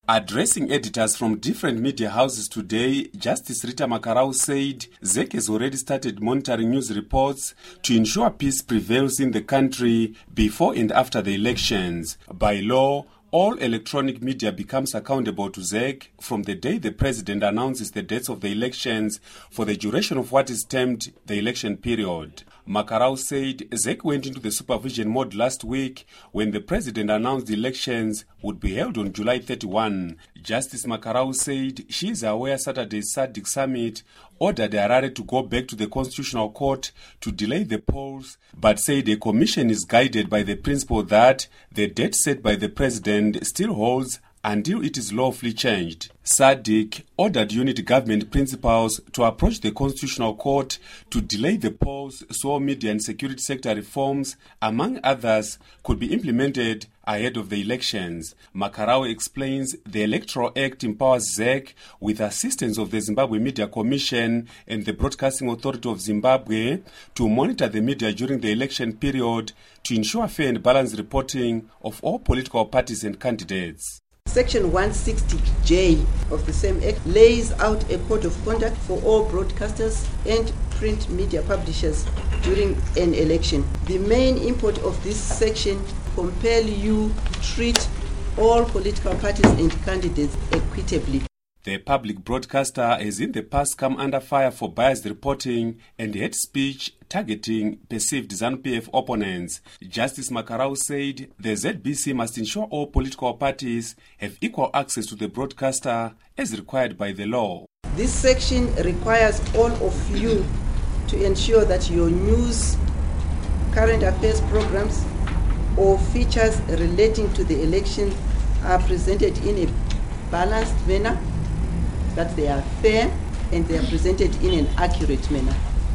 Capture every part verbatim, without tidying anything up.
Addressing editors from different media houses today, Justice Rita Makarau said Z E C has already started monitoring news reports to ensure peace prevails in the country before and after the elections. By law, all electronic media becomes accountable to Z E C from the day the president announces the dates of the elections for the duration of what is termed the election period. Makarau said Z E C went into the supervision mode last week when the president announced the elections would be held on July thirty-first. Justice Makarau said she is aware Saturday's S A D C summit ordered Harare to go back to the Constitutional Court to delay the polls, but said the commission is guided by the principle that the date set by the president still holds until it is lawfully changed. S A D C ordered unit government principals to approach the Constitutional Court to delay the polls so media and security sector reforms, among others, could be implemented ahead of the elections. Makarau explains the Electoral Act empowers Z E C, with assistance of the Zimbabwe Media Commission and the Broadcasting Authority of Zimbabwe, to monitor the media during the election period to ensure fair and balanced reporting of all political parties and candidates. Section one sixty J of the same Act lays out a code of conduct for all broadcasters and print media publishers during an election. The main import of this section compel you to treat all political parties and candidates equitably. The public broadcaster has in the past come under fire for biased reporting and hate speech targeting perceived ZANU P F opponents. Justice Makarau said the Z B C must ensure all political parties have equal access to the broadcaster as required by the law. This section requires all of you to ensure that your news, current affairs programs, or features relating to the election are presented in a balanced manner, that they are fair, and they are presented in an accurate manner.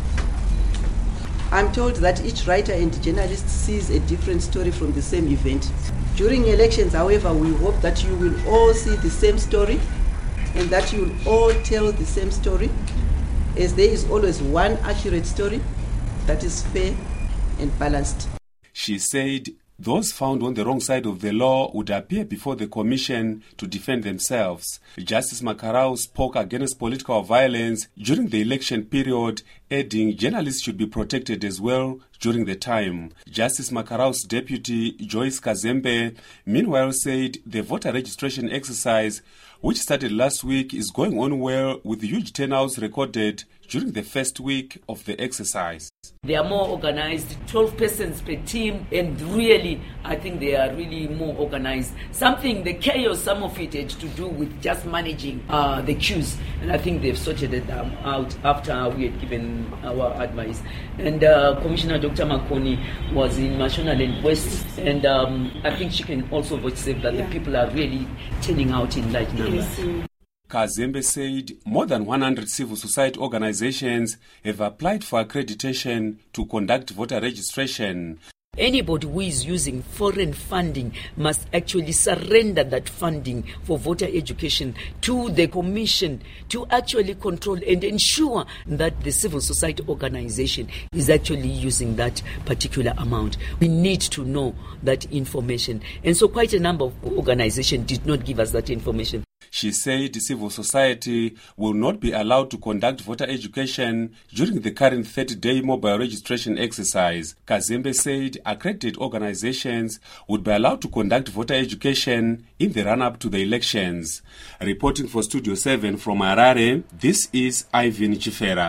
I'm told that each writer and journalist sees a different story from the same event. During elections, however, we hope that you will all see the same story and that you will all tell the same story, as there is always one accurate story that is fair and balanced. She said those found on the wrong side of the law would appear before the commission to defend themselves. Justice Makarau spoke against political violence during the election period, adding journalists should be protected as well during the time. Justice Makarau's deputy, Joyce Kazembe, meanwhile said the voter registration exercise, which started last week, is going on well, with huge turnouts recorded during the first week of the exercise. They are more organized, twelve persons per team, and really, I think they are really more organized. Something, the chaos, some of it had to do with just managing uh, the queues, and I think they've sorted it um, out after we had given our advice. And uh, Commissioner Doctor Makoni was in Mashonaland West, and um, I think she can also voice that yeah. the people are really turning out in large numbers. Yes. Kazembe said more than one hundred civil society organizations have applied for accreditation to conduct voter registration. Anybody who is using foreign funding must actually surrender that funding for voter education to the commission to actually control and ensure that the civil society organization is actually using that particular amount. We need to know that information. And so quite a number of organizations did not give us that information. She said civil society will not be allowed to conduct voter education during the current thirty-day mobile registration exercise. Kazembe said accredited organizations would be allowed to conduct voter education in the run-up to the elections. Reporting for Studio seven from Harare, this is Ivan Chifera.